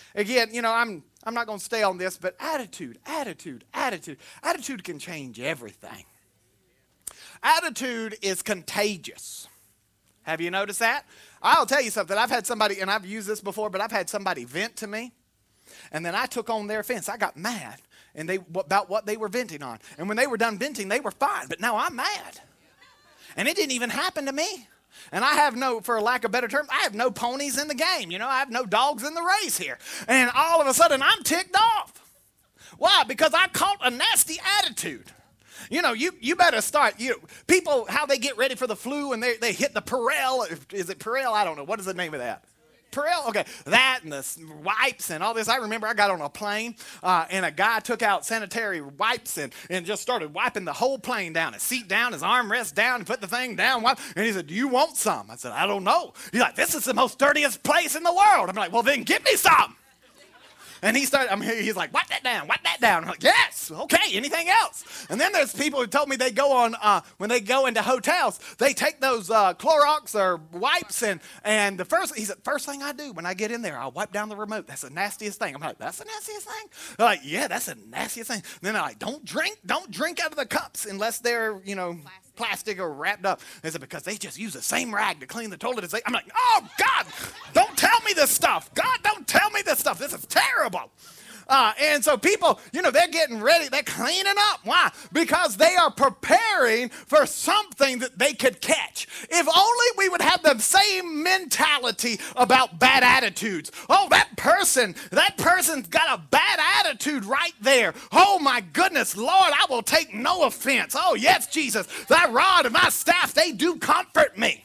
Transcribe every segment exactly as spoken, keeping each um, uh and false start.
Again, you know, I'm I'm not going to stay on this, but attitude, attitude, attitude. Attitude can change everything. Attitude is contagious. Have you noticed that? I'll tell you something. I've had somebody, and I've used this before, but I've had somebody vent to me, and then I took on their offense. I got mad and they about what they were venting on. And when they were done venting, they were fine, but now I'm mad. And it didn't even happen to me. And I have no, for lack of better term, I have no ponies in the game. You know, I have no dogs in the race here. And all of a sudden, I'm ticked off. Why? Because I caught a nasty attitude. You know, you, you better start, you know, people, how they get ready for the flu and they, they hit the Purell. Is it Purell? I don't know. What is the name of that? Purell? Okay, that and the wipes and all this. I remember I got on a plane uh, and a guy took out sanitary wipes and, and just started wiping the whole plane down. His seat down, his armrest down, and put the thing down. And he said, do you want some? I said, I don't know. He's like, this is the most dirtiest place in the world. I'm like, well, then give me some. And he started, I'm here, he's like, wipe that down, wipe that down. I'm like, yes, okay, anything else? And then there's people who told me they go on, uh, when they go into hotels, they take those uh, Clorox or wipes, and, and the first, he said, first thing I do when I get in there, I'll wipe down the remote. That's the nastiest thing. I'm like, that's the nastiest thing? They're like, yeah, that's the nastiest thing. And then they're like, don't drink, don't drink out of the cups unless they're, you know, plastic, plastic or wrapped up. They said, because they just use the same rag to clean the toilet as they, I'm like, oh, God, don't tell me this stuff. God, don't tell me this stuff. This is terrible. Uh, and so people, you know, they're getting ready. They're cleaning up. Why? Because they are preparing for something that they could catch. If only we would have the same mentality about bad attitudes. Oh, that person, that person's got a bad attitude right there. Oh, my goodness, Lord, I will take no offense. Oh, yes, Jesus, thy rod and my staff, they do comfort me.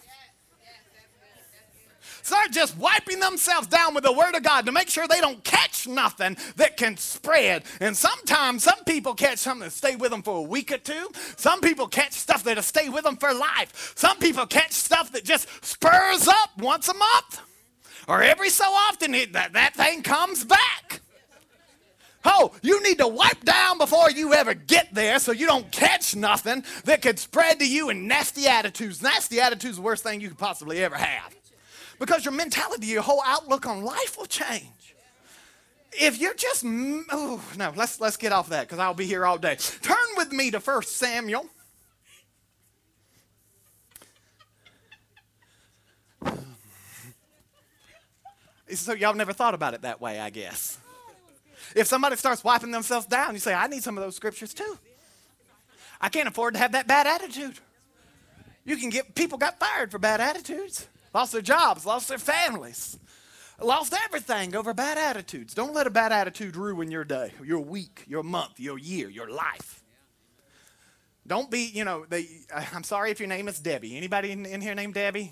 Start just wiping themselves down with the word of God to make sure they don't catch nothing that can spread. And sometimes some people catch something that stay with them for a week or two. Some people catch stuff that'll stay with them for life. Some people catch stuff that just spurs up once a month. Or every so often it, that, that thing comes back. Oh, you need to wipe down before you ever get there so you don't catch nothing that could spread to you in nasty attitudes. Nasty attitudes is the worst thing you could possibly ever have. Because your mentality, your whole outlook on life will change. If you're just, oh, no, let's, let's get off that because I'll be here all day. Turn with me to First Samuel. So y'all never thought about it that way, I guess. If somebody starts wiping themselves down, you say, I need some of those scriptures too. I can't afford to have that bad attitude. You can get, people got fired for bad attitudes. Lost their jobs, lost their families, lost everything over bad attitudes. Don't let a bad attitude ruin your day, your week, your month, your year, your life. Don't be, you know, they, I'm sorry if your name is Debbie. Anybody in, in here named Debbie?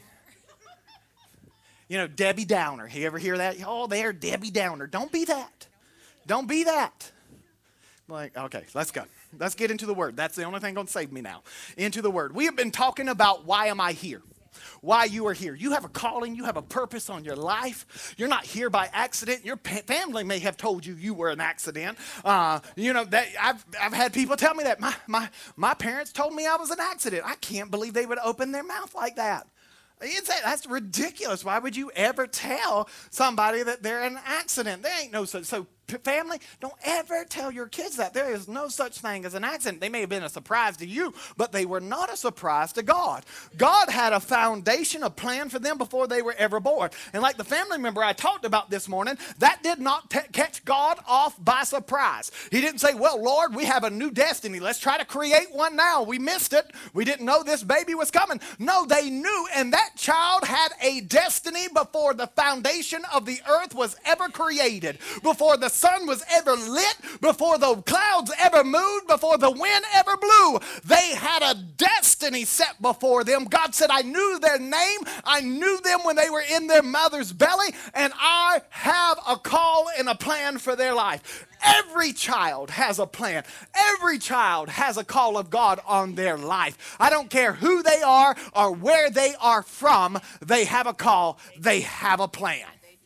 You know, Debbie Downer. You ever hear that? Oh, they're Debbie Downer. Don't be that. Don't be that. Like, okay, let's go. Let's get into the word. That's the only thing going to save me now. Into the word. We have been talking about why am I here? Why you are here. You have a calling. You have a purpose on your life. You're not here by accident. Your pa- family may have told you you were an accident. Uh, you know, that I've, I've had people tell me that. My, my, my parents told me I was an accident. I can't believe they would open their mouth like that. It's, that's ridiculous. Why would you ever tell somebody that they're an accident? There ain't no such. So family, don't ever tell your kids that. There is no such thing as an accident. They may have been a surprise to you, but they were not a surprise to God. God had a foundation, a plan for them before they were ever born. And like the family member I talked about this morning, that did not t- catch God off by surprise. He didn't say, well, Lord, we have a new destiny. Let's try to create one now. We missed it. We didn't know this baby was coming. No, they knew, and that child had a destiny before the foundation of the earth was ever created, before the sun was ever lit, before the clouds ever moved, before the wind ever blew. They had a destiny set before them. God said, I knew their name. I knew them when they were in their mother's belly, and I have a call and a plan for their life. Every child has a plan. Every child has a call of God on their life. I don't care who they are or where they are from. They have a call. They have a plan.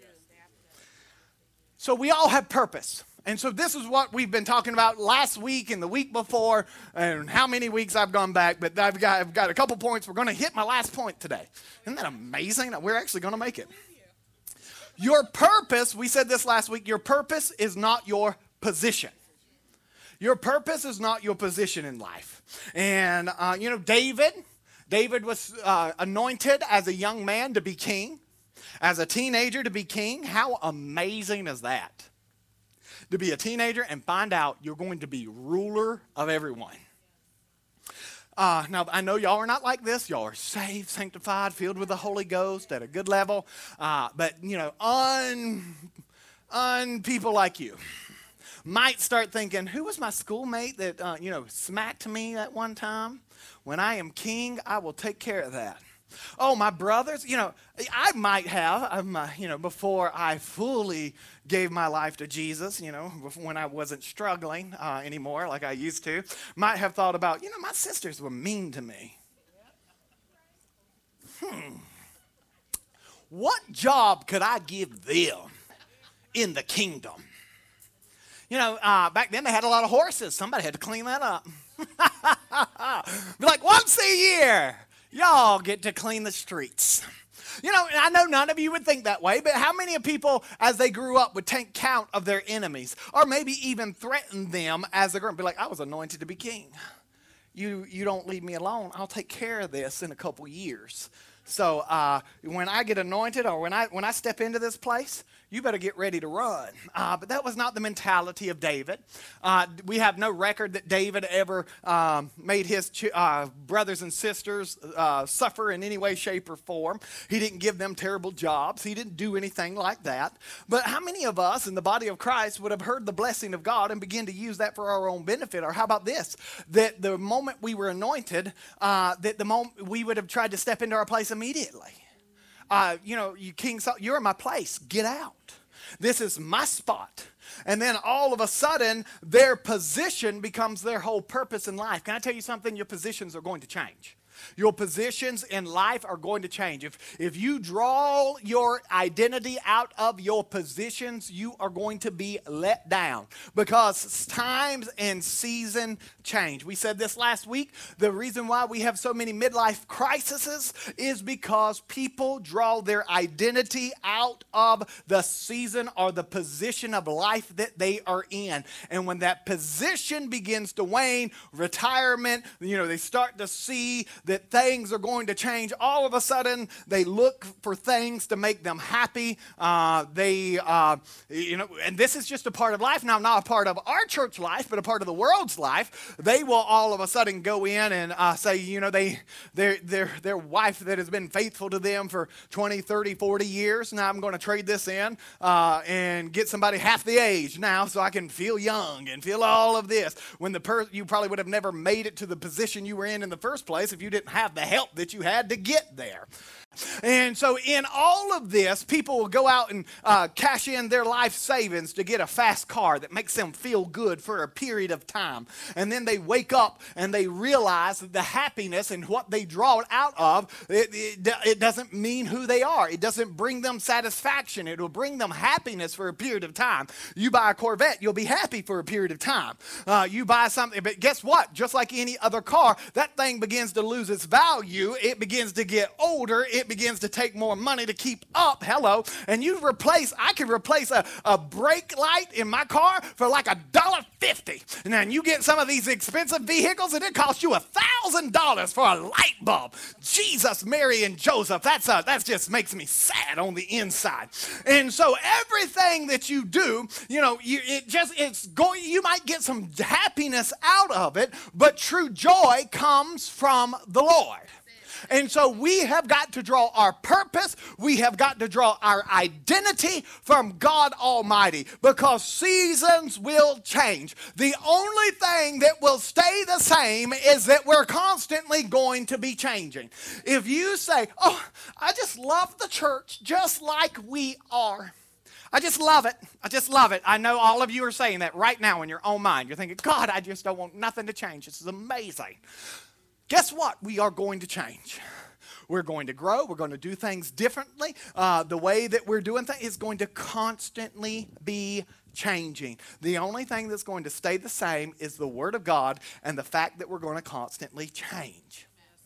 So we all have purpose. And so this is what we've been talking about last week and the week before, and how many weeks I've gone back, but I've got, I've got a couple points. We're going to hit my last point today. Isn't that amazing? We're actually going to make it. Your purpose, we said this last week, your purpose is not your position. Your purpose is not your position in life. And, uh, you know, David, David was uh, anointed as a young man to be king, as a teenager to be king. How amazing is that? To be a teenager and find out you're going to be ruler of everyone. Uh, now, I know y'all are not like this. Y'all are saved, sanctified, filled with the Holy Ghost at a good level. Uh, but, you know, un, un people like you might start thinking, who was my schoolmate that, uh, you know, smacked me at one time? When I am king, I will take care of that. Oh, my brothers, you know, I might have, um, uh, you know, before I fully gave my life to Jesus, you know, when I wasn't struggling uh, anymore like I used to, might have thought about, you know, my sisters were mean to me. Hmm. What job could I give them in the kingdom? You know, uh, back then they had a lot of horses. Somebody had to clean that up. Be like, once a year, y'all get to clean the streets. You know, I know none of you would think that way, but how many of people, as they grew up, would take count of their enemies, or maybe even threaten them as they grew up? Be like, I was anointed to be king. You, you don't leave me alone. I'll take care of this in a couple years. So uh, when I get anointed, or when I when I step into this place, you better get ready to run. Uh, but that was not the mentality of David. Uh, we have no record that David ever um, made his ch- uh, brothers and sisters uh, suffer in any way, shape, or form. He didn't give them terrible jobs. He didn't do anything like that. But how many of us in the body of Christ would have heard the blessing of God and begin to use that for our own benefit? Or how about this? That the moment we were anointed, uh, that the moment we would have tried to step into our place immediately. Uh, you know, you King Saul, you're in my place. Get out. This is my spot. And then all of a sudden, their position becomes their whole purpose in life. Can I tell you something? Your positions are going to change. Your positions in life are going to change. If, if you draw your identity out of your positions, you are going to be let down because times and season change. We said this last week. The reason why we have so many midlife crises is because people draw their identity out of the season or the position of life that they are in. And when that position begins to wane, retirement, you know, they start to see that things are going to change. All of a sudden, they look for things to make them happy. Uh, they, uh, you know, and this is just a part of life. Now, not a part of our church life, but a part of the world's life. They will all of a sudden go in and uh, say, you know, they, their, their, their wife that has been faithful to them for twenty, thirty, forty years. Now I'm going to trade this in uh, and get somebody half the age now so I can feel young and feel all of this. When the per- you probably would have never made it to the position you were in in the first place if you didn't have the help that you had to get there. And so in all of this, people will go out and uh, cash in their life savings to get a fast car that makes them feel good for a period of time. And then they wake up and they realize that the happiness and what they draw it out of, it, it, it doesn't mean who they are. It doesn't bring them satisfaction. It will bring them happiness for a period of time. You buy a Corvette, you'll be happy for a period of time. Uh, you buy something, but guess what? Just like any other car, that thing begins to lose its value. It begins to get older. It begins to take more money to keep up. Hello. And you replace, I could replace a, a brake light in my car for like a dollar fifty. And then you get some of these expensive vehicles and it costs you a thousand dollars for a light bulb. Jesus, Mary, and Joseph. That's a, that just makes me sad on the inside. And so everything that you do, you know, you, it just, it's going, you might get some happiness out of it, but true joy comes from the Lord. And so we have got to draw our purpose. We have got to draw our identity from God Almighty because seasons will change. The only thing that will stay the same is that we're constantly going to be changing. If you say, oh, I just love the church just like we are. I just love it. I just love it. I know all of you are saying that right now in your own mind. You're thinking, God, I just don't want nothing to change. This is amazing. Guess what? We are going to change. We're going to grow. We're going to do things differently. Uh, the way that we're doing things is going to constantly be changing. The only thing that's going to stay the same is the Word of God and the fact that we're going to constantly change.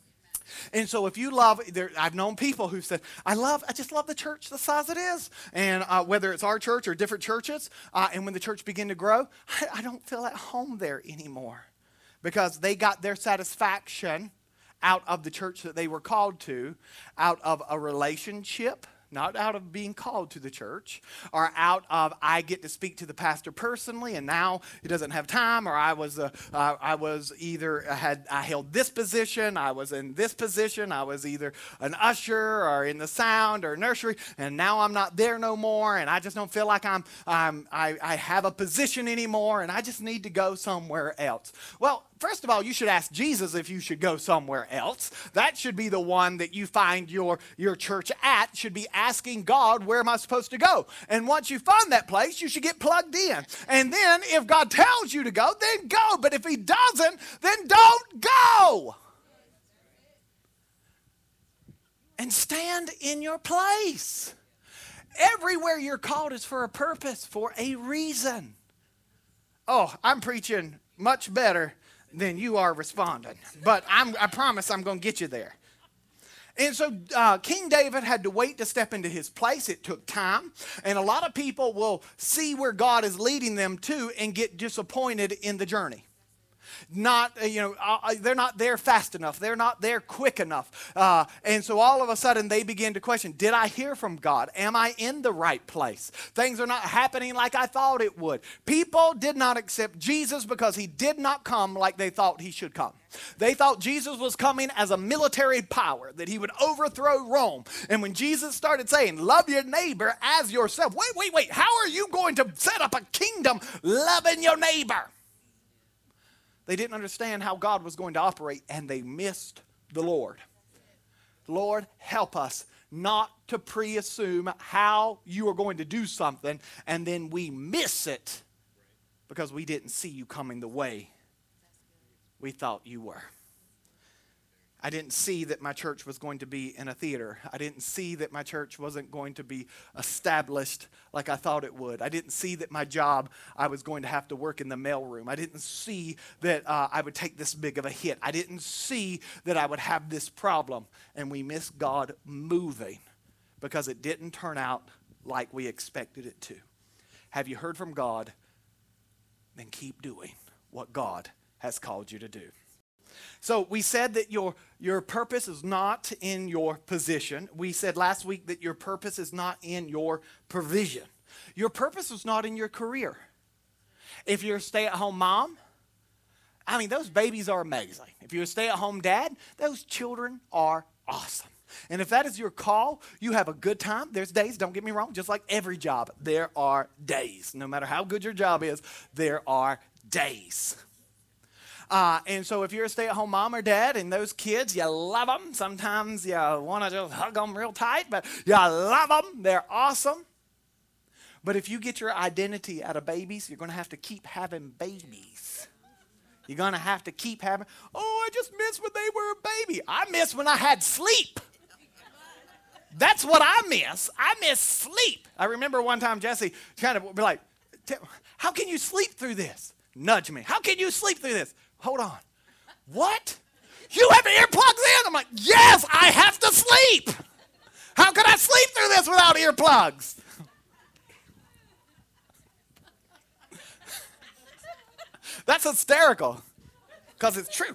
And so if you love, there, I've known people who said, I love, I just love the church the size it is. And uh, whether it's our church or different churches, uh, and when the church began to grow, I, I don't feel at home there anymore because they got their satisfaction out of the church that they were called to, out of a relationship, not out of being called to the church, or out of I get to speak to the pastor personally, and now he doesn't have time, or I was uh, uh, I was either I had I held this position, I was in this position, I was either an usher or in the sound or nursery, and now I'm not there no more, and I just don't feel like I'm, I'm I, I have a position anymore, and I just need to go somewhere else. Well, first of all, you should ask Jesus if you should go somewhere else. That should be the one that you find your, your church at, should be asking God, where am I supposed to go? And once you find that place, you should get plugged in. And then if God tells you to go, then go. But if he doesn't, then don't go. And stand in your place. Everywhere you're called is for a purpose, for a reason. Oh, I'm preaching much better than you are responding. But I'm, I promise I'm going to get you there. And so uh, King David had to wait to step into his place. It took time. And a lot of people will see where God is leading them to and get disappointed in the journey. Not, uh, you know, uh, they're not there fast enough. They're not there quick enough. Uh, and so all of a sudden they begin to question, did I hear from God? Am I in the right place? Things are not happening like I thought it would. People did not accept Jesus because he did not come like they thought he should come. They thought Jesus was coming as a military power, that he would overthrow Rome. And when Jesus started saying, love your neighbor as yourself, wait, wait, wait, how are you going to set up a kingdom loving your neighbor? They didn't understand how God was going to operate, and they missed the Lord. Lord, help us not to pre-assume how you are going to do something, and then we miss it because we didn't see you coming the way we thought you were. I didn't see that my church was going to be in a theater. I didn't see that my church wasn't going to be established like I thought it would. I didn't see that my job, I was going to have to work in the mailroom. I didn't see that uh, I would take this big of a hit. I didn't see that I would have this problem. And we missed God moving because it didn't turn out like we expected it to. Have you heard from God? Then keep doing what God has called you to do. So we said that your, your purpose is not in your position. We said last week that your purpose is not in your provision. Your purpose is not in your career. If you're a stay-at-home mom, I mean, those babies are amazing. If you're a stay-at-home dad, those children are awesome. And if that is your call, you have a good time. There's days, don't get me wrong, just like every job, there are days. No matter how good your job is, there are days. Uh, and so if you're a stay-at-home mom or dad and those kids, you love them. Sometimes you want to just hug them real tight, but you love them. They're awesome. But if you get your identity out of babies, you're going to have to keep having babies. You're going to have to keep having, oh, I just miss when they were a baby. I miss when I had sleep. That's what I miss. I miss sleep. I remember one time Jesse kind of be like, how can you sleep through this? Nudge me. How can you sleep through this? Hold on. What? You have earplugs in? I'm like, yes, I have to sleep. How can I sleep through this without earplugs? That's hysterical because it's true.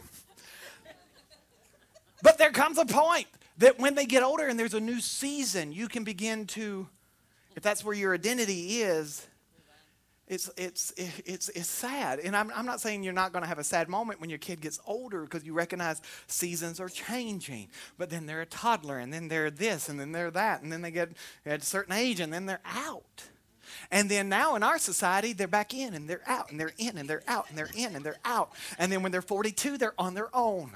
But there comes a point that when they get older and there's a new season, you can begin to, if that's where your identity is, It's it's it's it's sad, and I'm I'm not saying you're not going to have a sad moment when your kid gets older because you recognize seasons are changing. But then they're a toddler, and then they're this, and then they're that, and then they get at a certain age, and then they're out. And then now in our society, they're back in, and they're out, and they're in, and they're out, and they're in, and they're out. And then when they're forty-two, they're on their own.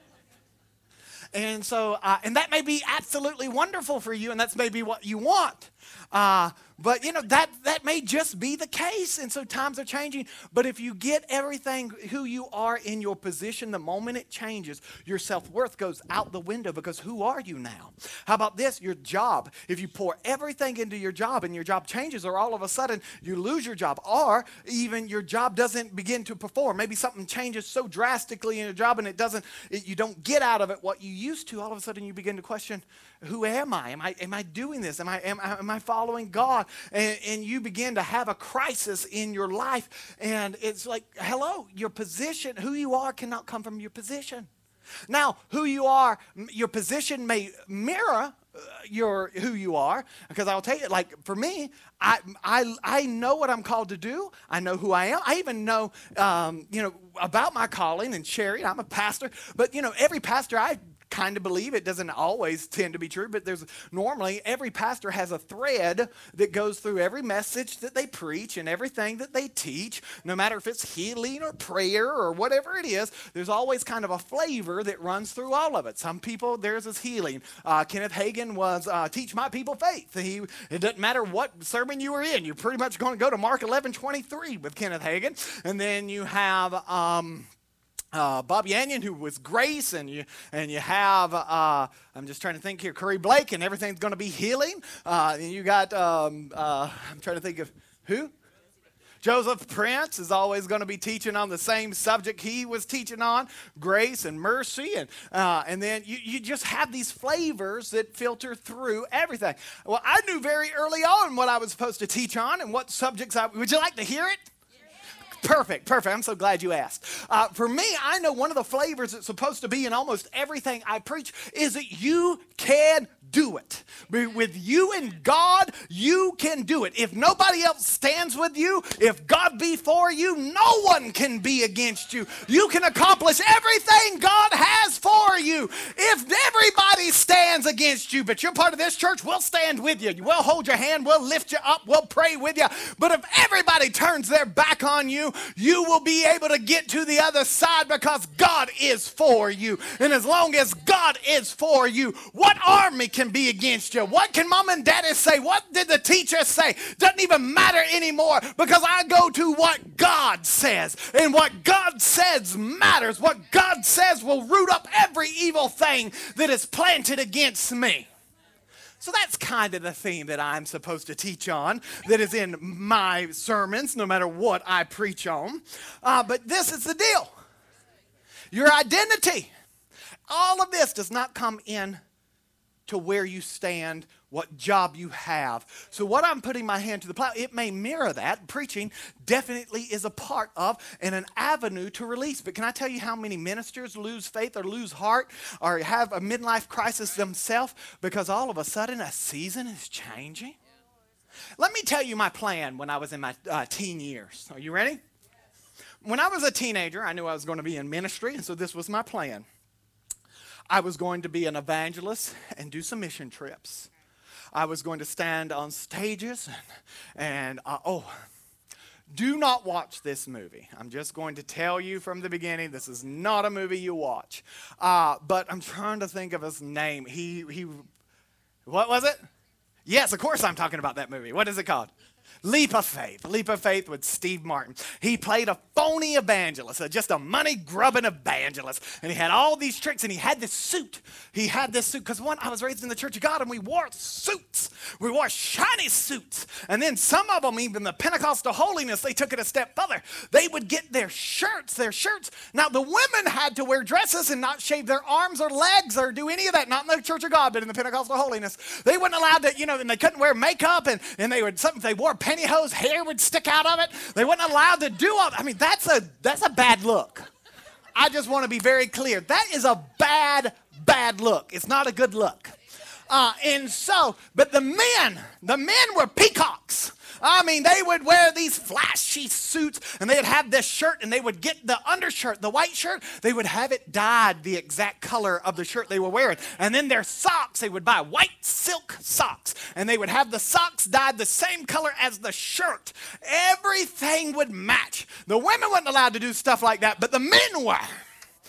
And so, uh, and that may be absolutely wonderful for you, and that's maybe what you want. Uh, but, you know, that, that may just be the case. And so times are changing. But if you get everything, who you are in your position, the moment it changes, your self-worth goes out the window because who are you now? How about this? Your job. If you pour everything into your job and your job changes, or all of a sudden you lose your job, or even your job doesn't begin to perform. Maybe something changes so drastically in your job and it doesn't, it, you don't get out of it what you used to. All of a sudden you begin to question, who am I? Am I, am I doing this? Am I, am, I- am I following God? And, and you begin to have a crisis in your life. And it's like, hello, your position, who you are cannot come from your position. Now, who you are, m- your position may mirror uh, your who you are, because I'll tell you, like for me, I I I know what I'm called to do. I know who I am. I even know, um, you know, about my calling and sharing. I'm a pastor, but you know, every pastor I kind of believe, it doesn't always tend to be true, but there's normally every pastor has a thread that goes through every message that they preach and everything that they teach, no matter if it's healing or prayer or whatever it is. There's always kind of a flavor that runs through all of it. Some people, theirs is healing. Uh, Kenneth Hagin was uh, teach my people faith. He, it doesn't matter what sermon you were in, you're pretty much going to go to Mark eleven twenty-three with Kenneth Hagin. And then you have um, Uh, Bob Yanyon, who was grace, and you and you have, uh, I'm just trying to think here, Curry Blake, and everything's going to be healing. Uh, and you got, um, uh, I'm trying to think of who? Joseph Prince is always going to be teaching on the same subject he was teaching on, grace and mercy. And uh, and then you, you just have these flavors that filter through everything. Well, I knew very early on what I was supposed to teach on and what subjects I, would you like to hear it? Perfect, perfect. I'm so glad you asked. Uh, for me, I know one of the flavors that's supposed to be in almost everything I preach is that you can do it. With you and God, you can do it. If nobody else stands with you, if God be for you, no one can be against you. You can accomplish everything God has for you. If everybody stands against you, but you're part of this church, we'll stand with you. We'll hold your hand. We'll lift you up. We'll pray with you. But if everybody turns their back on you, you will be able to get to the other side because God is for you. And as long as God is for you, what army can be against you? What can mom and daddy say? What did the teacher say? Doesn't even matter anymore because I go to what God says. And what God says matters. What God says will root up every evil thing that is planted against me. So that's kind of the theme that I'm supposed to teach on, that is in my sermons, no matter what I preach on. Uh, but this is the deal. Your identity. All of this does not come in to where you stand, what job you have. So what I'm putting my hand to the plow, it may mirror that. Preaching definitely is a part of and an avenue to release. But can I tell you how many ministers lose faith or lose heart or have a midlife crisis themselves because all of a sudden a season is changing? Let me tell you my plan when I was in my uh, teen years. Are you ready? When I was a teenager, I knew I was going to be in ministry, and so this was my plan. I was going to be an evangelist and do some mission trips. I was going to stand on stages and, and uh, oh, do not watch this movie. I'm just going to tell you from the beginning, this is not a movie you watch. Uh, but I'm trying to think of his name. He, he, what was it? Yes, of course I'm talking about that movie. What is it called? Leap of Faith. Leap of Faith with Steve Martin. He played a phony evangelist, just a money-grubbing evangelist. And he had all these tricks, and he had this suit. He had this suit, because one, I was raised in the Church of God, and we wore suits. We wore shiny suits. And then some of them, even the Pentecostal holiness, they took it a step further. They would get their shirts, their shirts. Now, the women had to wear dresses and not shave their arms or legs or do any of that. Not in the Church of God, but in the Pentecostal holiness. They weren't allowed to, you know, and they couldn't wear makeup, and, and they would, something, they wore pantyhose, hair would stick out of it. They weren't allowed to do all, I mean, that's a, that's a bad look. I just want to be very clear. That is a bad, bad look. It's not a good look. Uh, and so, but the men, the men were peacocks. I mean, they would wear these flashy suits, and they'd have this shirt, and they would get the undershirt, the white shirt, they would have it dyed the exact color of the shirt they were wearing. And then their socks, they would buy white silk socks, and they would have the socks dyed the same color as the shirt. Everything would match. The women weren't allowed to do stuff like that, but the men were.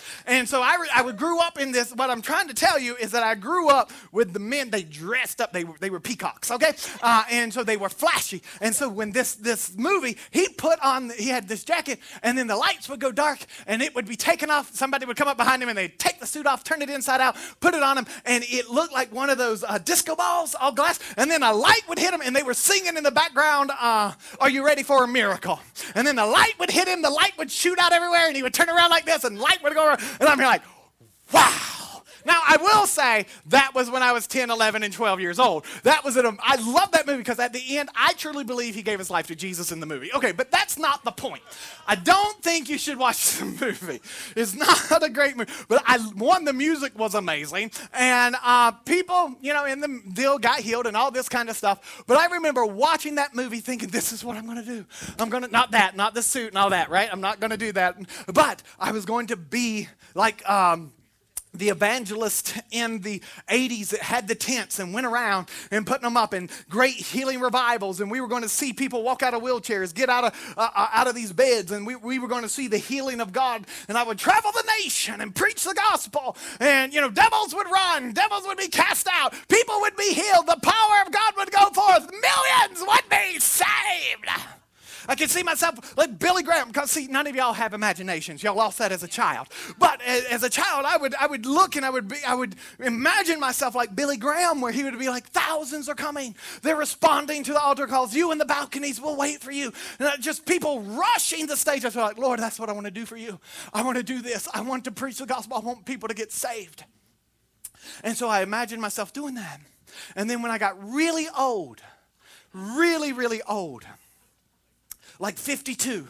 And so I, re- I would grew up in this. What I'm trying to tell you is that I grew up with the men. They dressed up. They were, they were peacocks, okay? Uh, and so they were flashy. And so when this this movie, he put on, he had this jacket, and then the lights would go dark, and it would be taken off. Somebody would come up behind him, and they'd take the suit off, turn it inside out, put it on him, and it looked like one of those uh, disco balls, all glass. And then a light would hit him, and they were singing in the background, uh, "Are you ready for a miracle?" And then the light would hit him, the light would shoot out everywhere, and he would turn around like this, and light would go over. And I'm here like, wow. Now, I will say that was when I was ten, eleven, and twelve years old. That was an, I love that movie because at the end, I truly believe he gave his life to Jesus in the movie. Okay, but that's not the point. I don't think you should watch the movie. It's not a great movie. But I, one, the music was amazing. And uh, people, you know, in the deal got healed and all this kind of stuff. But I remember watching that movie thinking, this is what I'm going to do. I'm going to, not that, not the suit and all that, right? I'm not going to do that. But I was going to be like, um, the evangelist in the eighties that had the tents and went around and putting them up in great healing revivals. And we were going to see people walk out of wheelchairs, get out of uh, out of these beds. And we, we were going to see the healing of God. And I would travel the nation and preach the gospel. And, you know, devils would run. Devils would be cast out. People would be healed. The power of God would go forth. Millions would be saved. I can see myself like Billy Graham, because see, none of y'all have imaginations. Y'all lost that as a child. But as a child, I would I would look and I would be I would imagine myself like Billy Graham, where he would be like, thousands are coming. They're responding to the altar calls. You in the balconies will wait for you. And just people rushing the stage. I was like, Lord, that's what I want to do for you. I want to do this. I want to preach the gospel. I want people to get saved. And so I imagined myself doing that. And then when I got really old, really, really old, like fifty-two.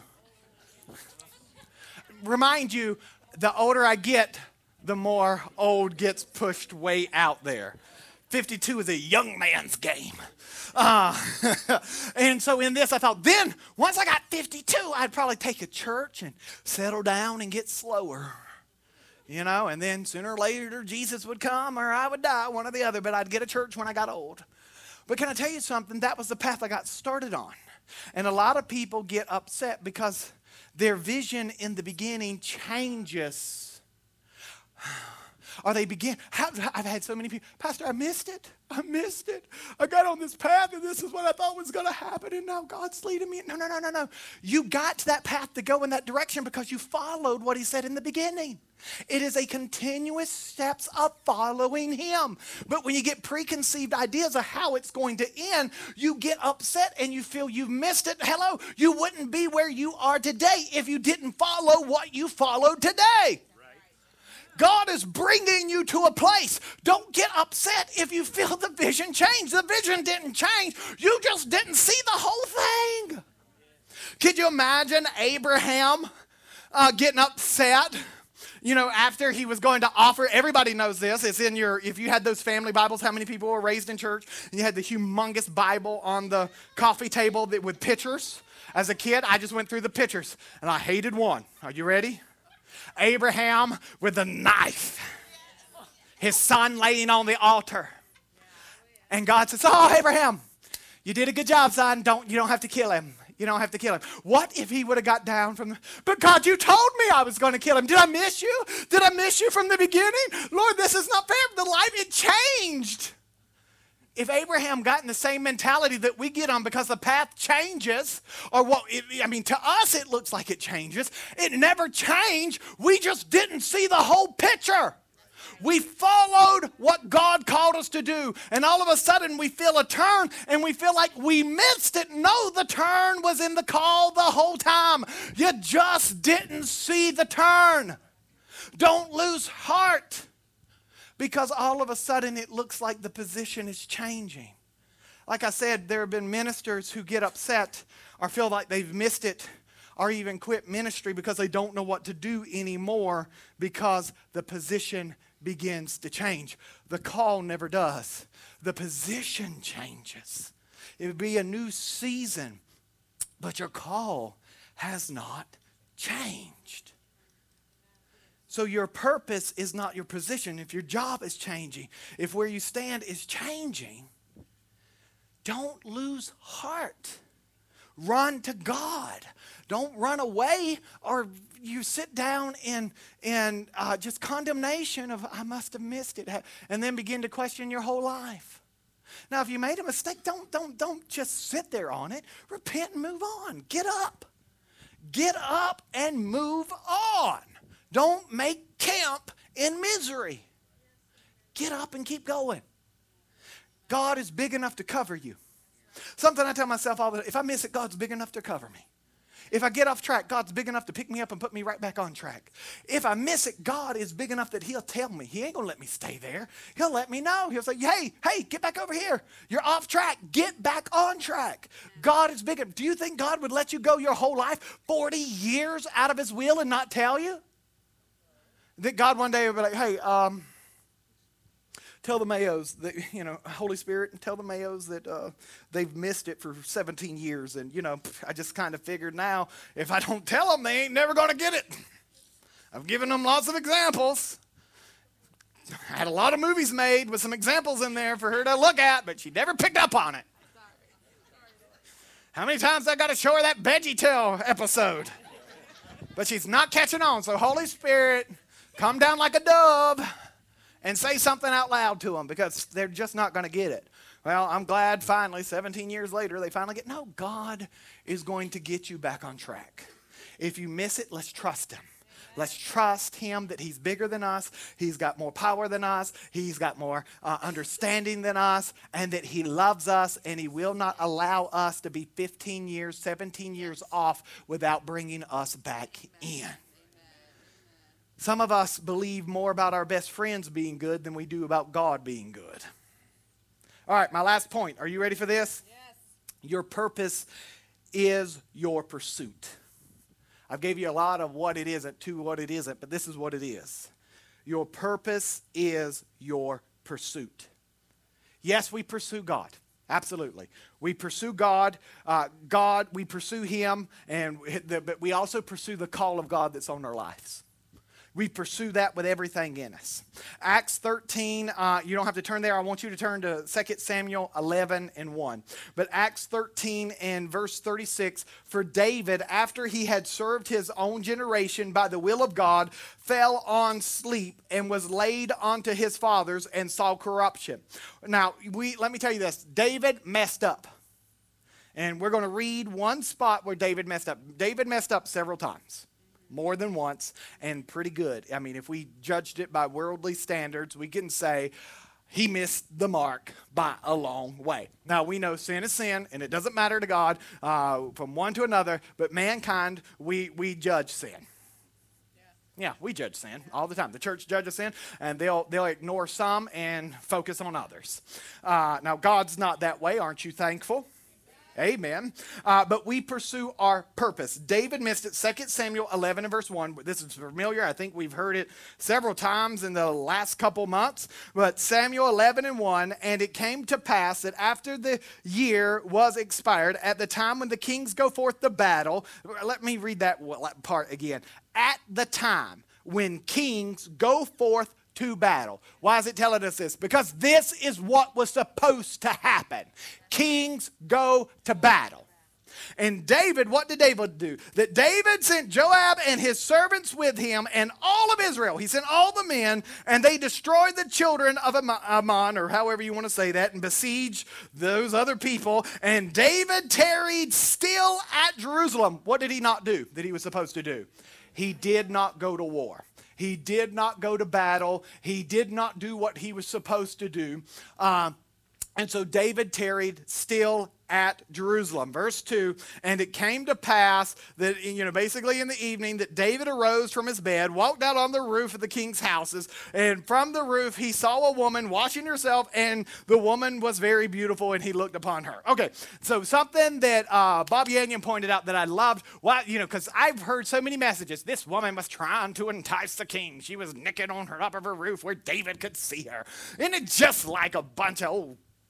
Remind you, the older I get, the more old gets pushed way out there. fifty-two is a young man's game. Uh, and so in this, I thought, then, once I got fifty-two, I'd probably take a church and settle down and get slower. You know, and then sooner or later, Jesus would come or I would die, one or the other, but I'd get a church when I got old. But can I tell you something? That was the path I got started on. And a lot of people get upset because their vision in the beginning changes. Or they begin, I've had so many people, Pastor, I missed it. I missed it. I got on this path and this is what I thought was going to happen and now God's leading me. No, no, no, no, no. You got to that path to go in that direction because you followed what he said in the beginning. It is a continuous steps of following him. But when you get preconceived ideas of how it's going to end, you get upset and you feel you've missed it. Hello, you wouldn't be where you are today if you didn't follow what you followed today. God is bringing you to a place. Don't get upset if you feel the vision change. The vision didn't change. You just didn't see the whole thing. Could you imagine Abraham uh, getting upset? You know, after he was going to offer, everybody knows this. It's in your, if you had those family Bibles, how many people were raised in church? And you had the humongous Bible on the coffee table that, with pictures. As a kid, I just went through the pictures, and I hated one. Are you ready? Abraham with a knife. His son laying on the altar. And God says, oh, Abraham, you did a good job, son. Don't, you don't have to kill him. You don't have to kill him. What if he would have got down from the, but God, you told me I was going to kill him. Did I miss you? Did I miss you from the beginning? Lord, this is not fair. The life, it changed. If Abraham got in the same mentality that we get on because the path changes, or what, it, I mean, to us it looks like it changes. It never changed. We just didn't see the whole picture. We followed what God called us to do, and all of a sudden we feel a turn, and we feel like we missed it. No, the turn was in the call the whole time. You just didn't see the turn. Don't lose heart, because all of a sudden it looks like the position is changing. Like I said, there have been ministers who get upset or feel like they've missed it, or even quit ministry because they don't know what to do anymore because the position begins to change. The call never does. The position changes. It would be a new season, but your call has not changed. So your purpose is not your position. If your job is changing, if where you stand is changing, don't lose heart. Run to God. Don't run away, or you sit down in, in uh, just condemnation of, I must have missed it, and then begin to question your whole life. Now, if you made a mistake, don't, don't, don't just sit there on it. Repent and move on. Get up. Get up and move on. Don't make camp in misery. Get up and keep going. God is big enough to cover you. Something I tell myself all the time, if I miss it, God's big enough to cover me. If I get off track, God's big enough to pick me up and put me right back on track. If I miss it, God is big enough that he'll tell me. He ain't going to let me stay there. He'll let me know. He'll say, hey, hey, get back over here. You're off track. Get back on track. God is big enough. Do you think God would let you go your whole life, forty years out of his will, and not tell you? That God one day would be like, hey, um, tell the Mayos that, you know, Holy Spirit, tell the Mayos that uh, they've missed it for seventeen years. And, you know, I just kind of figured now, if I don't tell them, they ain't never going to get it. I've given them lots of examples. I had a lot of movies made with some examples in there for her to look at, but she never picked up on it. How many times I got to show her that VeggieTale episode? But she's not catching on. So Holy Spirit, come down like a dove and say something out loud to them, because they're just not going to get it. Well, I'm glad finally, seventeen years later, they finally get, no, God is going to get you back on track. If you miss it, let's trust him. Let's trust him that he's bigger than us. He's got more power than us. He's got more uh, understanding than us, and that he loves us, and he will not allow us to be fifteen years, seventeen years off without bringing us back in. Some of us believe more about our best friends being good than we do about God being good. All right, my last point. Are you ready for this? Yes. Your purpose is your pursuit. I've gave you a lot of what it isn't to what it isn't, but this is what it is. Your purpose is your pursuit. Yes, we pursue God. Absolutely. We pursue God. Uh, God, we pursue him, and the, but we also pursue the call of God that's on our lives. We pursue that with everything in us. Acts thirteen, uh, you don't have to turn there. I want you to turn to Second Samuel eleven and one. But Acts thirteen and verse thirty-six, for David, after he had served his own generation by the will of God, fell on sleep and was laid onto his fathers and saw corruption. Now, we let me tell you this. David messed up. And we're going to read one spot where David messed up. David messed up several times. More than once, and pretty good. I mean, if we judged it by worldly standards, we can say he missed the mark by a long way. Now, we know sin is sin, and it doesn't matter to God uh, from one to another, but mankind, we, we judge sin. Yeah. yeah, we judge sin all the time. The church judges sin, and they'll, they'll ignore some and focus on others. Uh, now, God's not that way. Aren't you thankful? Amen. Uh, but we pursue our purpose. David missed it. Second Samuel eleven and verse one. This is familiar. I think we've heard it several times in the last couple months. But Samuel eleven and one, and it came to pass that after the year was expired, at the time when the kings go forth to battle, let me read that part again. At the time when kings go forth to battle. Why is it telling us this? Because this is what was supposed to happen. Kings go to battle. And David, what did David do? That David sent Joab and his servants with him and all of Israel. He sent all the men, and they destroyed the children of Ammon, or however you want to say that, and besieged those other people. And David tarried still at Jerusalem. What did he not do that he was supposed to do? He did not go to war. He did not go to battle. He did not do what he was supposed to do. Uh, and so David tarried still at Jerusalem. Verse two, and it came to pass that, you know, basically in the evening, that David arose from his bed, walked out on the roof of the king's houses, and from the roof he saw a woman washing herself, and the woman was very beautiful, and he looked upon her. Okay, so something that uh, Bob Yanyan pointed out that I loved, why, you know, because I've heard so many messages, this woman was trying to entice the king. She was naked on her top of her roof where David could see her. And it's just like a bunch of old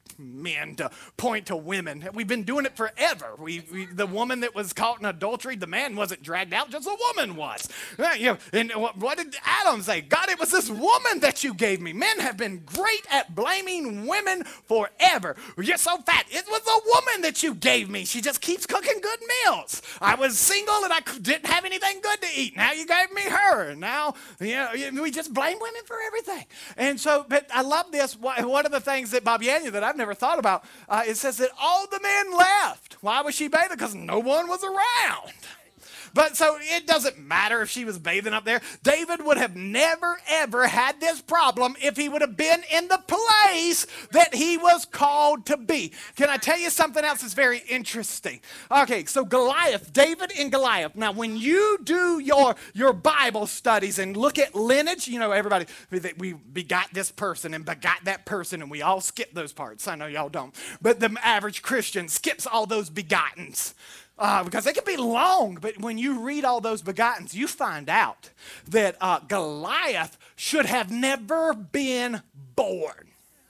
men to point to women. We've been doing it forever. We, we the woman that was caught in adultery, the man wasn't dragged out, just a woman was. Uh, you know, and what, what did Adam say? God, it was this woman that you gave me. Men have been great at blaming women forever. You're so fat. It was a woman that you gave me. She just keeps cooking good meals. I was single and I didn't have anything good to eat. Now you gave me her. Now, you know, we just blame women for everything. And so, but I love this. One of the things that Bob Yanya that I've never thought about, uh, it says that all the men left. Why was she bathing? Because no one was around. But so it doesn't matter if she was bathing up there. David would have never, ever had this problem if he would have been in the place that he was called to be. Can I tell you something else that's very interesting? Okay, so Goliath, David and Goliath. Now, when you do your, your Bible studies and look at lineage, you know, everybody, we begot this person and begot that person, and we all skip those parts. I know y'all don't. But the average Christian skips all those begottens. Uh, because they can be long, but when you read all those begottens, you find out that uh, Goliath should have never been born.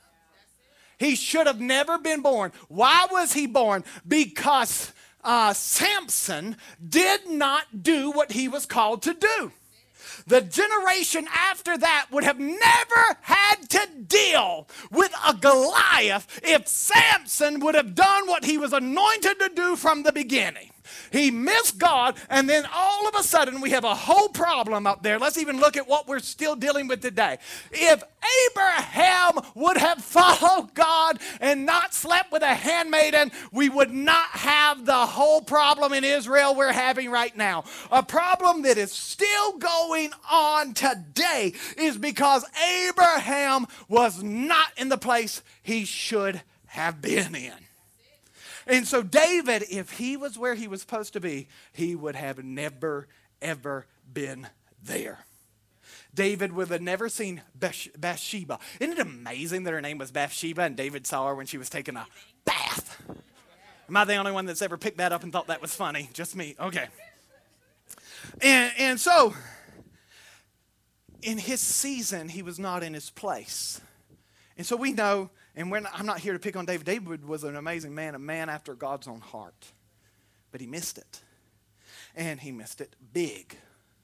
He should have never been born. Why was he born? Because uh, Samson did not do what he was called to do. The generation after that would have never had to deal with a Goliath if Samson would have done what he was anointed to do from the beginning. He missed God, and then all of a sudden we have a whole problem up there. Let's even look at what we're still dealing with today. If Abraham would have followed God and not slept with a handmaiden, we would not have the whole problem in Israel we're having right now. A problem that is still going on today is because Abraham was not in the place he should have been in. And so David, if he was where he was supposed to be, he would have never, ever been there. David would have never seen Bathsheba. Isn't it amazing that her name was Bathsheba and David saw her when she was taking a bath? Am I the only one that's ever picked that up and thought that was funny? Just me? Okay. And, and so, in his season, he was not in his place. And so we know, and we're not, I'm not here to pick on David. David was an amazing man, a man after God's own heart. But he missed it. And he missed it big.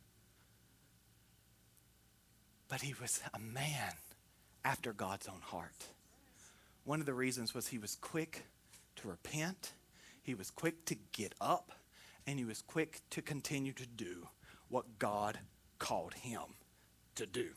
But he was a man after God's own heart. One of the reasons was he was quick to repent. He was quick to get up. And he was quick to continue to do what God called him to do.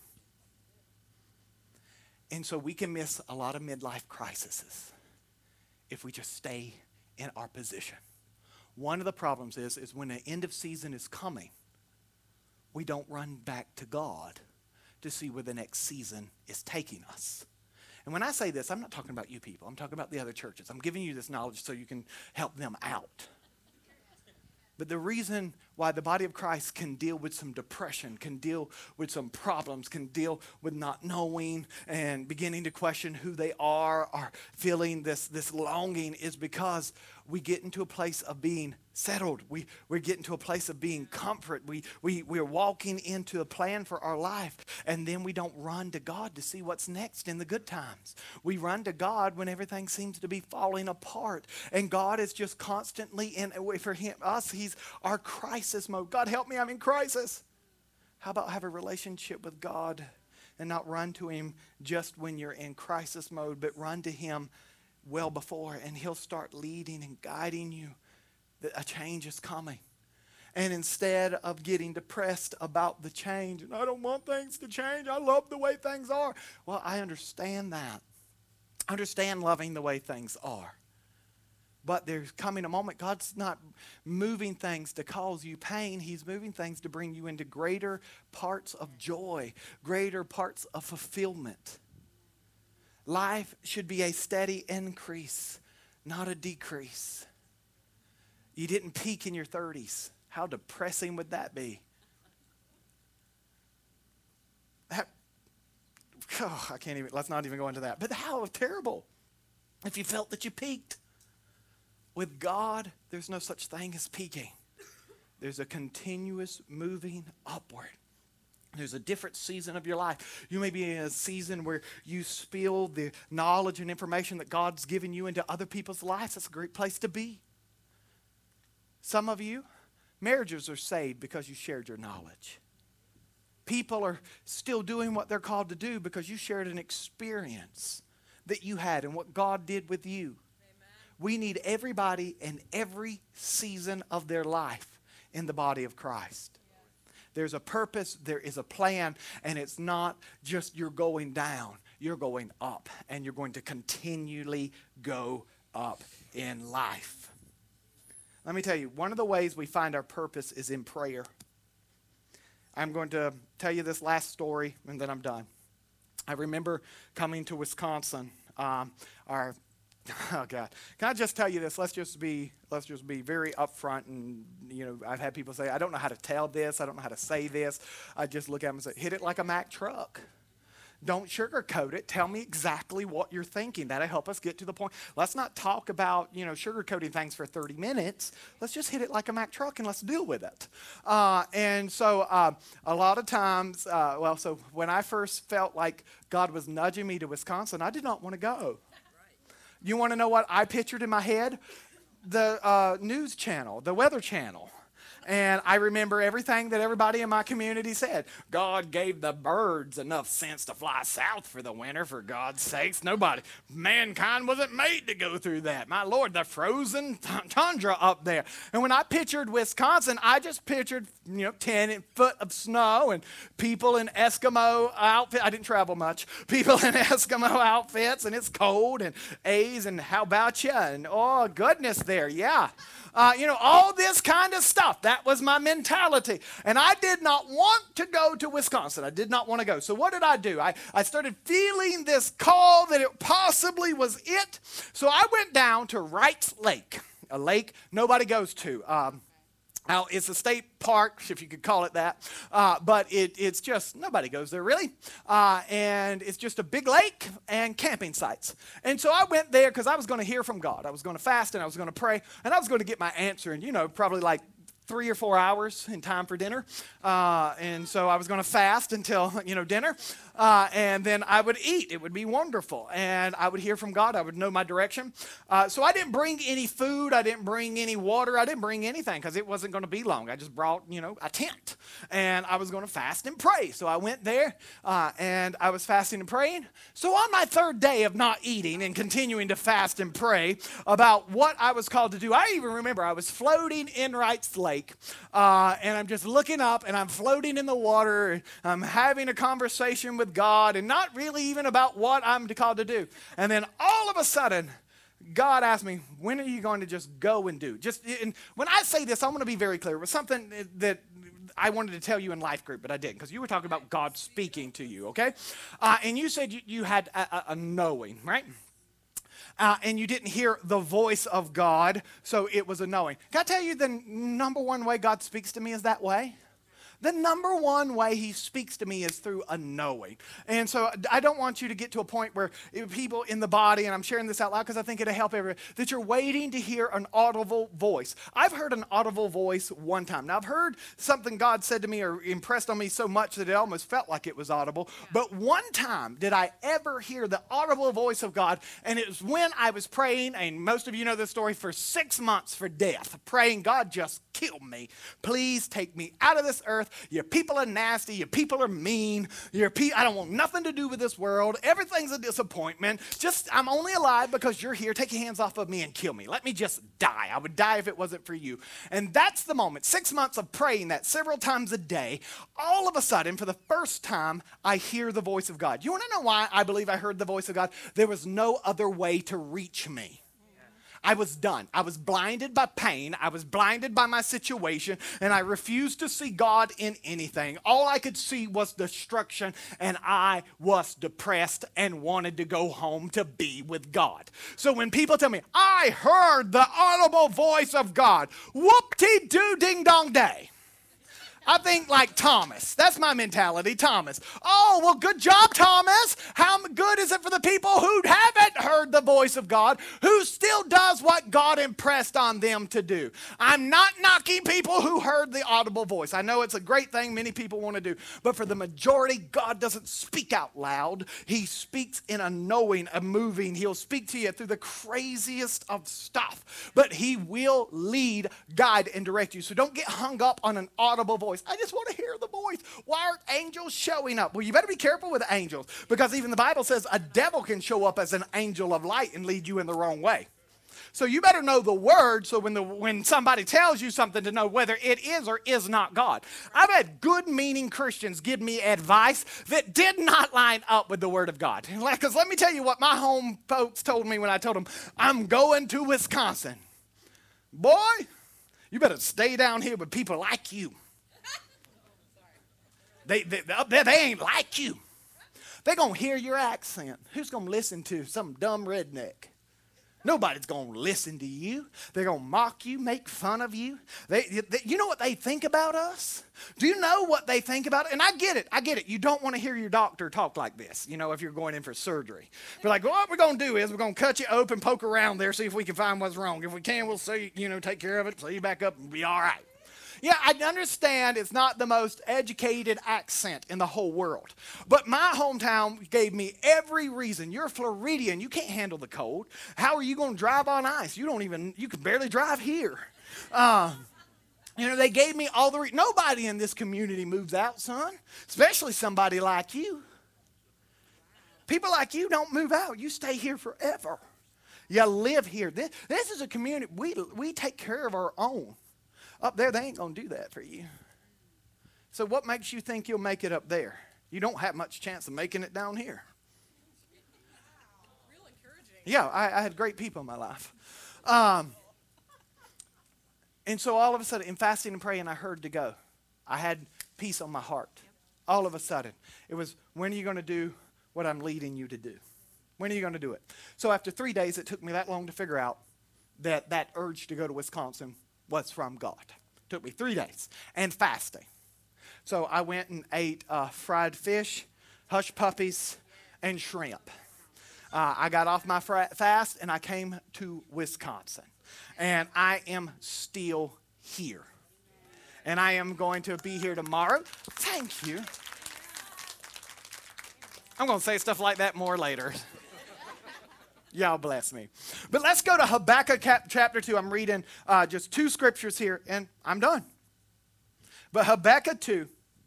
And so we can miss a lot of midlife crises if we just stay in our position. One of the problems is, is when the end of season is coming, we don't run back to God to see where the next season is taking us. And when I say this, I'm not talking about you people. I'm talking about the other churches. I'm giving you this knowledge so you can help them out. But the reason why the body of Christ can deal with some depression, can deal with some problems, can deal with not knowing and beginning to question who they are or feeling this, this longing is because we get into a place of being settled. We, we're getting to a place of being comfort. We, we, we're walking into a plan for our life, and then we don't run to God to see what's next in the good times. We run to God when everything seems to be falling apart, and God is just constantly in, for him, us, he's our crisis mode. God, help me, I'm in crisis. How about have a relationship with God and not run to him just when you're in crisis mode, but run to him well before, and he'll start leading and guiding you that a change is coming. And instead of getting depressed about the change, and I don't want things to change, I love the way things are. Well, I understand that. I understand loving the way things are. But there's coming a moment, God's not moving things to cause you pain. He's moving things to bring you into greater parts of joy, greater parts of fulfillment. Life should be a steady increase, not a decrease. You didn't peak in your thirties. How depressing would that be? That, oh, I can't even, let's not even go into that. But how terrible if you felt that you peaked. With God, there's no such thing as peaking. There's a continuous moving upward. There's a different season of your life. You may be in a season where you spill the knowledge and information that God's given you into other people's lives. That's a great place to be. Some of you, marriages are saved because you shared your knowledge. People are still doing what they're called to do because you shared an experience that you had and what God did with you. Amen. We need everybody in every season of their life in the body of Christ. There's a purpose, there is a plan, and it's not just you're going down, you're going up, and you're going to continually go up in life. Let me tell you, one of the ways we find our purpose is in prayer. I'm going to tell you this last story, and then I'm done. I remember coming to Wisconsin. Um, our Oh God! Can I just tell you this? Let's just be let's just be very upfront. And you know, I've had people say, "I don't know how to tell this. I don't know how to say this." I just look at them and say, "Hit it like a Mack truck. Don't sugarcoat it. Tell me exactly what you're thinking. That'll help us get to the point. Let's not talk about you know sugarcoating things for thirty minutes. Let's just hit it like a Mack truck and let's deal with it." Uh, and so, uh, a lot of times, uh, well, so when I first felt like God was nudging me to Wisconsin, I did not want to go. You want to know what I pictured in my head? The uh, news channel, the weather channel. And I remember everything that everybody in my community said. God gave the birds enough sense to fly south for the winter, for God's sakes. Nobody, mankind wasn't made to go through that. My Lord, the frozen tundra up there. And when I pictured Wisconsin, I just pictured, you know, ten foot of snow and people in Eskimo outfits. I didn't travel much. People in Eskimo outfits, and it's cold, and A's, and how about you? And oh, goodness there, yeah. Uh, you know, all this kind of stuff. That was my mentality. And I did not want to go to Wisconsin. I did not want to go. So what did I do? I, I started feeling this call that it possibly was it. So I went down to Wrights Lake, a lake nobody goes to. Um, Now, it's a state park, if you could call it that, uh, but it, it's just, nobody goes there really, uh, and it's just a big lake and camping sites. And so I went there because I was going to hear from God. I was going to fast, and I was going to pray, and I was going to get my answer in, you know, probably like three or four hours in time for dinner. Uh, and so I was going to fast until, you know, dinner. Uh, and then I would eat. It would be wonderful. And I would hear from God. I would know my direction. Uh, so I didn't bring any food. I didn't bring any water. I didn't bring anything because it wasn't going to be long. I just brought, you know, a tent. And I was going to fast and pray. So I went there uh, and I was fasting and praying. So on my third day of not eating and continuing to fast and pray about what I was called to do, I even remember I was floating in Wrights Lake. Uh, and I'm just looking up and I'm floating in the water. And I'm having a conversation with God and not really even about what I'm called to do. And then all of a sudden, God asked me, when are you going to just go and do? Just and when I say this, I want to be very clear. It was something that I wanted to tell you in life group, but I didn't, because you were talking about God speaking to you, okay? Uh, and you said you, you had a, a, a knowing, right? Uh, and you didn't hear the voice of God, so it was a knowing. Can I tell you the number one way God speaks to me is that way? The number one way he speaks to me is through a knowing. And so I don't want you to get to a point where people in the body, and I'm sharing this out loud because I think it'll help everyone, that you're waiting to hear an audible voice. I've heard an audible voice one time. Now, I've heard something God said to me or impressed on me so much that it almost felt like it was audible. Yeah. But one time did I ever hear the audible voice of God, and it was when I was praying, and most of you know this story, for six months for death, praying, God, just kill me. Please take me out of this earth. Your people are nasty. Your people are mean. Your pe- I don't want nothing to do with this world. Everything's a disappointment. Just, I'm only alive because you're here. Take your hands off of me and kill me. Let me just die. I would die if it wasn't for you. And that's the moment. Six months of praying that several times a day. All of a sudden, for the first time, I hear the voice of God. You want to know why I believe I heard the voice of God? There was no other way to reach me. I was done. I was blinded by pain. I was blinded by my situation, and I refused to see God in anything. All I could see was destruction, and I was depressed and wanted to go home to be with God. So when people tell me, I heard the audible voice of God, whoop-de-doo ding-dong day. I think like Thomas. That's my mentality, Thomas. Oh, well, good job, Thomas. How good is it for the people who haven't heard the voice of God, who still does what God impressed on them to do? I'm not knocking people who heard the audible voice. I know it's a great thing many people want to do, but for the majority, God doesn't speak out loud. He speaks in a knowing, a moving. He'll speak to you through the craziest of stuff, but he will lead, guide, and direct you. So don't get hung up on an audible voice. I just want to hear the voice. Why aren't angels showing up? Well, you better be careful with angels, because even the Bible says a devil can show up as an angel of light and lead you in the wrong way. So you better know the word, so when the when somebody tells you something, to know whether it is or is not God. I've had good-meaning Christians give me advice that did not line up with the word of God. Because let me tell you what my home folks told me when I told them, I'm going to Wisconsin. Boy, you better stay down here with people like you. They, they, up there, they ain't like you. They're going to hear your accent. Who's going to listen to some dumb redneck? Nobody's going to listen to you. They're going to mock you, make fun of you. They, they, you know what they think about us? Do you know what they think about it? And I get it. I get it. You don't want to hear your doctor talk like this, you know, if you're going in for surgery. They're like, well, what we're going to do is we're going to cut you open, poke around there, see if we can find what's wrong. If we can, we'll see, you know, take care of it, see you back up, and be all right. Yeah, I understand it's not the most educated accent in the whole world. But my hometown gave me every reason. You're a Floridian. You can't handle the cold. How are you going to drive on ice? You don't even, you can barely drive here. Uh, you know, they gave me all the, re- nobody in this community moves out, son. Especially somebody like you. People like you don't move out. You stay here forever. You live here. This, this is a community, we, we take care of our own. Up there, they ain't going to do that for you. So what makes you think you'll make it up there? You don't have much chance of making it down here. Real encouraging. Yeah, I, I had great people in my life. Um, and so all of a sudden, in fasting and praying, I heard to go. I had peace on my heart. All of a sudden. It was, when are you going to do what I'm leading you to do? When are you going to do it? So after three days, it took me that long to figure out that that urge to go to Wisconsin was from God. It took me three days and fasting. So I went and ate uh, fried fish, hush puppies, and shrimp. Uh, I got off my fra- fast and I came to Wisconsin. And I am still here. And I am going to be here tomorrow. Thank you. I'm going to say stuff like that more later. Y'all bless me. But let's go to Habakkuk cap- chapter two. I'm reading uh, just two scriptures here, and I'm done. But Habakkuk two,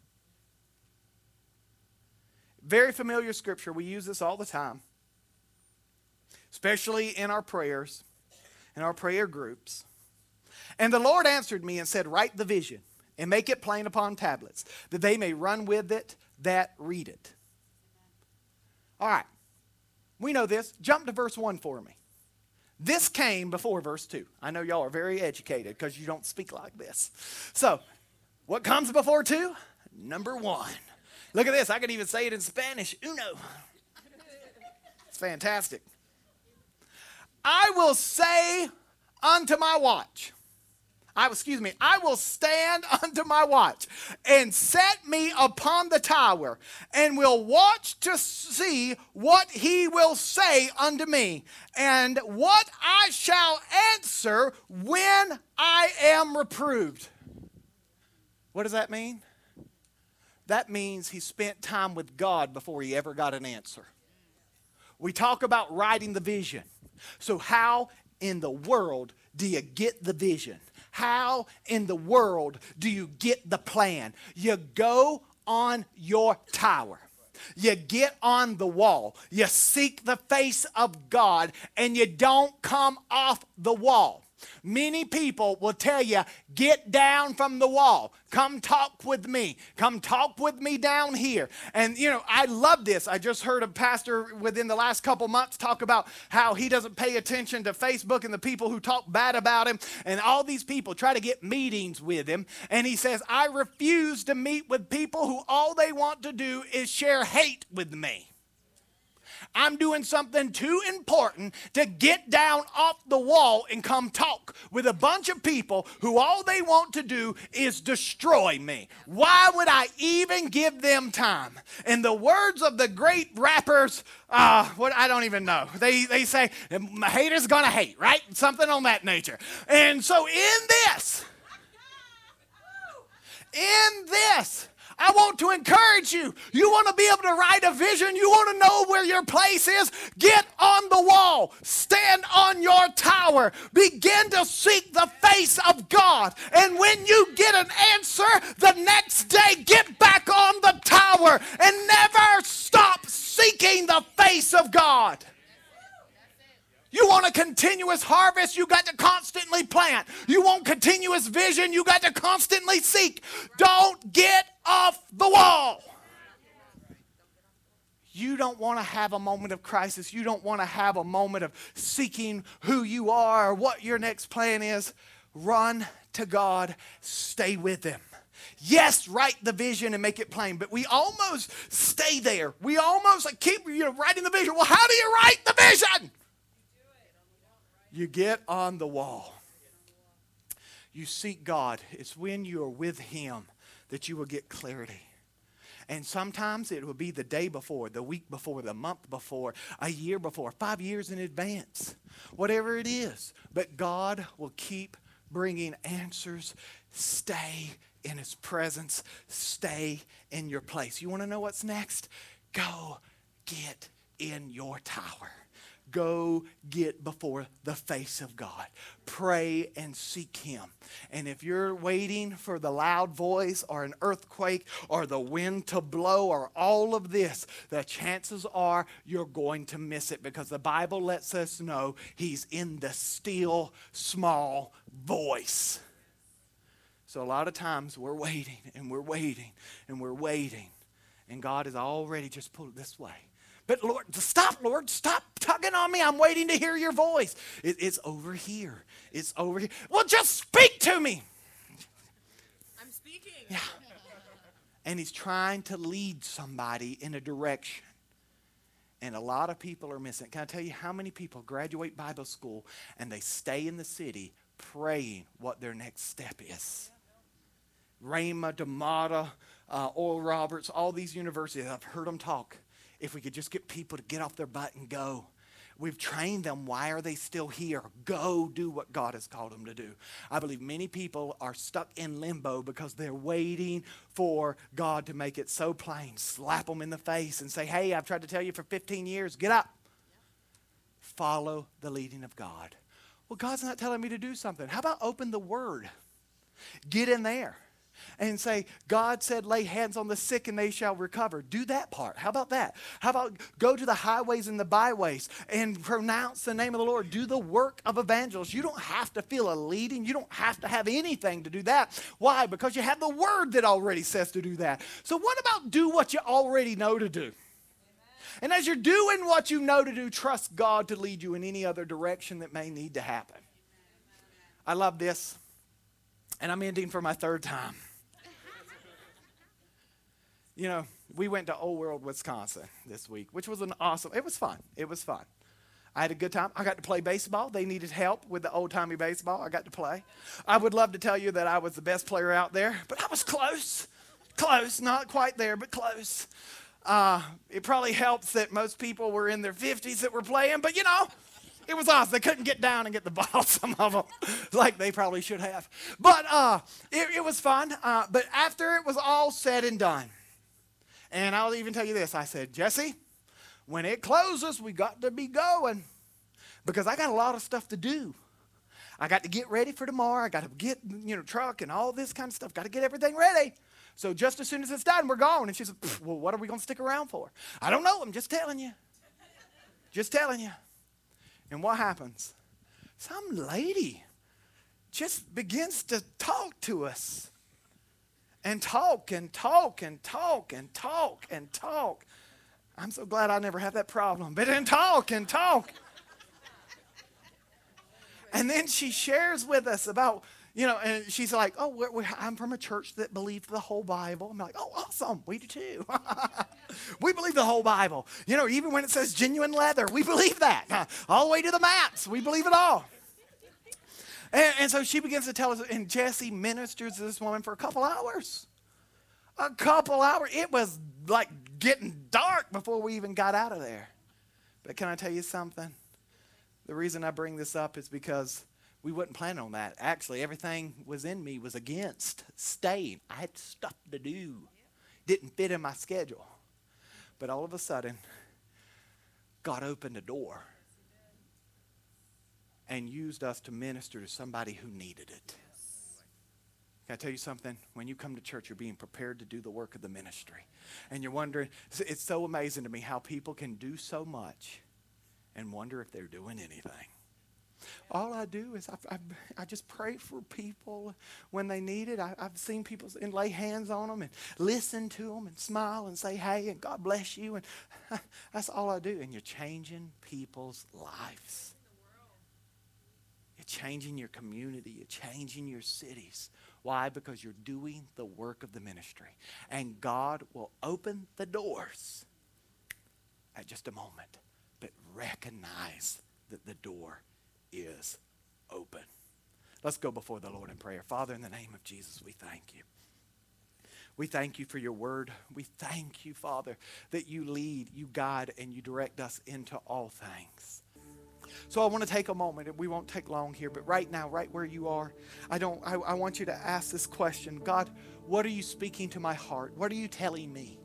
very familiar scripture. We use this all the time, especially in our prayers, in our prayer groups. And the Lord answered me and said, write the vision and make it plain upon tablets, that they may run with it that read it. All right. We know this. Jump to verse one for me. This came before verse two. I know y'all are very educated because you don't speak like this. So, what comes before two? Number one. Look at this. I can even say it in Spanish. Uno. It's fantastic. I will say unto my watch. I, excuse me, I will stand unto my watch and set me upon the tower and will watch to see what he will say unto me and what I shall answer when I am reproved. What does that mean? That means he spent time with God before he ever got an answer. We talk about writing the vision. So how in the world do you get the vision? How in the world do you get the plan? You go on your tower. You get on the wall. You seek the face of God, and you don't come off the wall. Many people will tell you, get down from the wall. Come talk with me. Come talk with me down here. And, you know, I love this. I just heard a pastor within the last couple months talk about how he doesn't pay attention to Facebook and the people who talk bad about him. And all these people try to get meetings with him. And he says, I refuse to meet with people who all they want to do is share hate with me. I'm doing something too important to get down off the wall and come talk with a bunch of people who all they want to do is destroy me. Why would I even give them time? In the words of the great rappers, uh, what I don't even know. They, they say, haters gonna hate, right? Something on that nature. And so in this, in this, I want to encourage you. You want to be able to write a vision. You want to know where your place is. Get on the wall. Stand on your tower. Begin to seek the face of God. And when you get an answer, the next day get back on the tower and never stop seeking the face of God. You want a continuous harvest, you got to constantly plant. You want continuous vision, you got to constantly seek. Don't get off the wall. You don't want to have a moment of crisis. You don't want to have a moment of seeking who you are or what your next plan is. Run to God. Stay with Him. Yes, write the vision and make it plain, but we almost stay there. We almost like keep you know, writing the vision. Well, how do you write the vision? You get on the wall. You seek God. It's when you are with Him that you will get clarity. And sometimes it will be the day before, the week before, the month before, a year before, five years in advance, whatever it is. But God will keep bringing answers. Stay in His presence. Stay in your place. You want to know what's next? Go get in your tower. Go get before the face of God. Pray and seek Him. And if you're waiting for the loud voice or an earthquake or the wind to blow or all of this, the chances are you're going to miss it, because the Bible lets us know He's in the still small voice. So a lot of times we're waiting and we're waiting and we're waiting, and God has already just pulled it this way. But Lord, stop, Lord, stop tugging on me. I'm waiting to hear your voice. It, it's over here. It's over here. Well, just speak to me. I'm speaking. Yeah. And He's trying to lead somebody in a direction. And a lot of people are missing. Can I tell you how many people graduate Bible school and they stay in the city praying what their next step is? Rhema, Damata, uh, Oral Roberts, all these universities, I've heard them talk. If we could just get people to get off their butt and go. We've trained them. Why are they still here? Go do what God has called them to do. I believe many people are stuck in limbo because they're waiting for God to make it so plain. Slap them in the face and say, hey, I've tried to tell you for fifteen years. Get up. Follow the leading of God. Well, God's not telling me to do something. How about open the Word? Get in there. And say, God said, lay hands on the sick and they shall recover. Do that part. How about that? How about go to the highways and the byways and pronounce the name of the Lord. Do the work of evangelists. You don't have to feel a leading. You don't have to have anything to do that. Why? Because you have the Word that already says to do that. So what about do what you already know to do? Amen. And as you're doing what you know to do, trust God to lead you in any other direction that may need to happen. I love this. And I'm ending for my third time. You know, we went to Old World, Wisconsin this week, which was an awesome, it was fun. It was fun. I had a good time. I got to play baseball. They needed help with the old-timey baseball. I got to play. I would love to tell you that I was the best player out there, but I was close. Close. Not quite there, but close. Uh, it probably helps that most people were in their fifties that were playing, but you know, it was awesome. They couldn't get down and get the ball, some of them, like they probably should have. But uh, it, it was fun. Uh, but after it was all said and done, and I'll even tell you this. I said, Jesse, when it closes, we got to be going, because I got a lot of stuff to do. I got to get ready for tomorrow. I got to get, you know, truck and all this kind of stuff. Got to get everything ready. So just as soon as it's done, we're gone. And she said, well, what are we going to stick around for? I don't know. I'm just telling you. Just telling you. And what happens? Some lady just begins to talk to us. And talk and talk and talk and talk and talk. I'm so glad I never had that problem. But then talk and talk. And then she shares with us about, you know, and she's like, oh, we're, we're, I'm from a church that believed the whole Bible. I'm like, oh, awesome. We do too. We believe the whole Bible. You know, even when it says genuine leather, we believe that. Uh, all the way to the maps, we believe it all. And, and so she begins to tell us, and Jesse ministers to this woman for a couple hours. A couple hours. It was like getting dark before we even got out of there. But can I tell you something? The reason I bring this up is because we wasn't planning on that. Actually, everything was in me was against staying. I had stuff to do. Didn't fit in my schedule. But all of a sudden, God opened a door and used us to minister to somebody who needed it. Can I tell you something? When you come to church, you're being prepared to do the work of the ministry. And you're wondering, it's so amazing to me how people can do so much and wonder if they're doing anything. All I do is I, I, I just pray for people when they need it. I, I've seen people and lay hands on them and listen to them and smile and say, hey, and God bless you. And that's all I do. And you're changing people's lives. You're changing your community. You're changing your cities. Why? Because you're doing the work of the ministry. And God will open the doors at just a moment. But recognize that the door is open. Let's go before the Lord in prayer. Father, in the name of Jesus, we thank you. We thank you for your word. We thank you, Father, that you lead, you guide, and you direct us into all things. So I want to take a moment, and we won't take long here, but right now, right where you are, I don't. I, I want you to ask this question. God, what are you speaking to my heart? What are you telling me?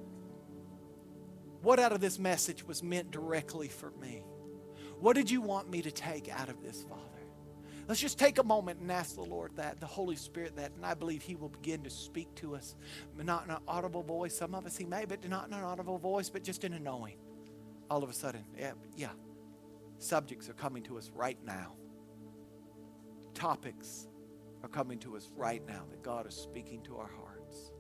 What out of this message was meant directly for me? What did you want me to take out of this, Father? Let's just take a moment and ask the Lord that, the Holy Spirit that, and I believe he will begin to speak to us, not in an audible voice. Some of us he may, but not in an audible voice, but just in a knowing. All of a sudden, yeah, yeah. Subjects are coming to us right now. Topics are coming to us right now that God is speaking to our hearts.